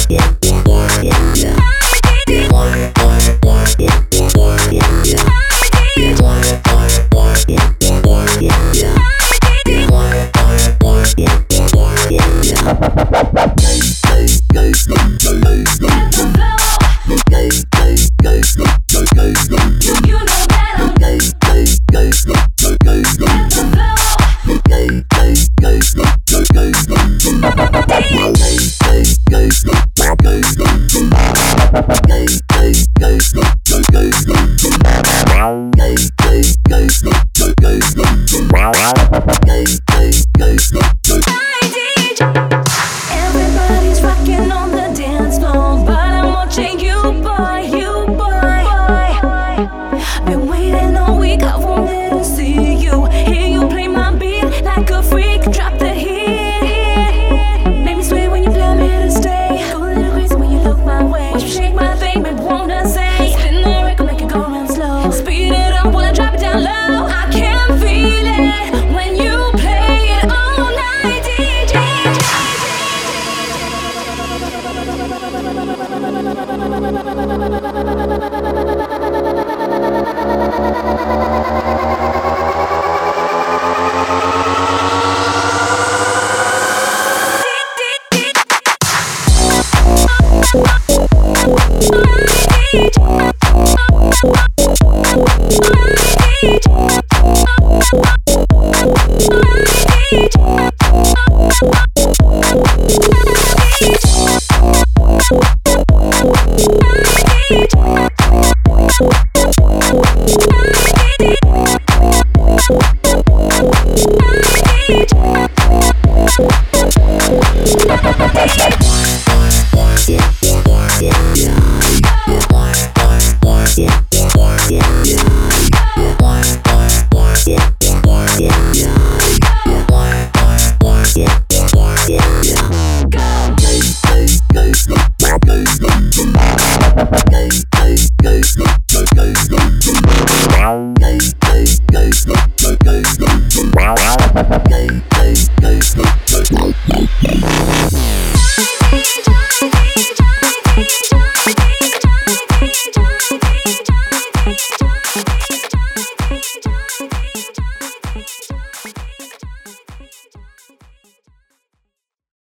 Everybody's rocking on the dance floor, but I'm watching you, boy, you, boy. Been waiting all week, I wanted to see you. Hear you play my beat like a freak, drop the heat. Make me sway when you tell me to stay. Go a little crazy when you look my way. Watch me shake my thing, make me wanna say. Spin the record, make it go round slow. Speed it up while I drop it down low. I can feel it when you play it all night, DJ. Wow.